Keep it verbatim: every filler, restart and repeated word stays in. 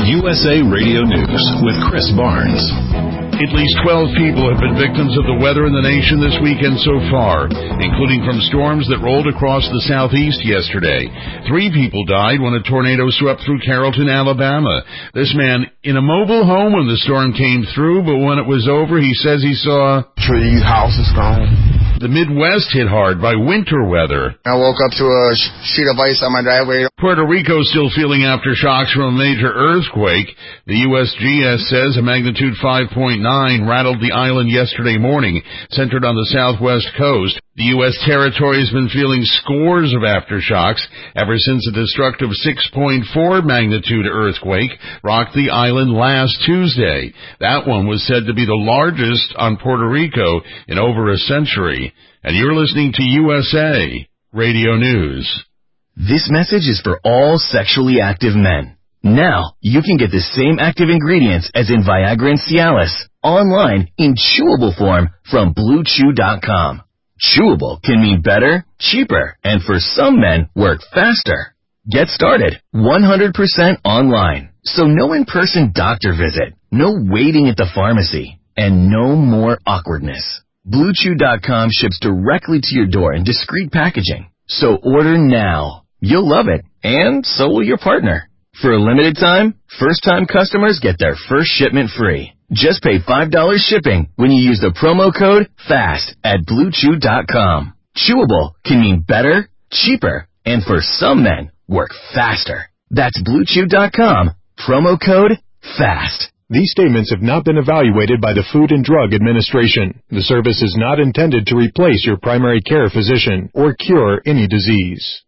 U S A Radio News with Chris Barnes. At least twelve people have been victims of the weather in the nation this weekend so far, including from storms that rolled across the southeast yesterday. Three people died when a tornado swept through Carrollton, Alabama. This man in a mobile home when the storm came through, but when it was over, he says he saw trees, houses gone. The Midwest hit hard by winter weather. I woke up to a sheet of ice on my driveway. Puerto Rico still feeling aftershocks from a major earthquake. The U S G S says a magnitude five point nine rattled the island yesterday morning, centered on the southwest coast. The U S territory has been feeling scores of aftershocks ever since a destructive six point four magnitude earthquake rocked the island last Tuesday. That one was said to be the largest on Puerto Rico in over a century. And you're listening to U S A Radio News. This message is for all sexually active men. Now, you can get the same active ingredients as in Viagra and Cialis online in chewable form from Blue Chew dot com. Chewable can mean better, cheaper, and for some men, work faster. Get started one hundred percent online. So no in-person doctor visit, no waiting at the pharmacy, and no more awkwardness. Blue Chew dot com ships directly to your door in discreet packaging. So order now. You'll love it, and so will your partner. For a limited time, first-time customers get their first shipment free. Just pay five dollars shipping when you use the promo code FAST at Blue Chew dot com. Chewable can mean better, cheaper, and for some men, work faster. That's Blue Chew dot com, promo code FAST. These statements have not been evaluated by the Food and Drug Administration. The service is not intended to replace your primary care physician or cure any disease.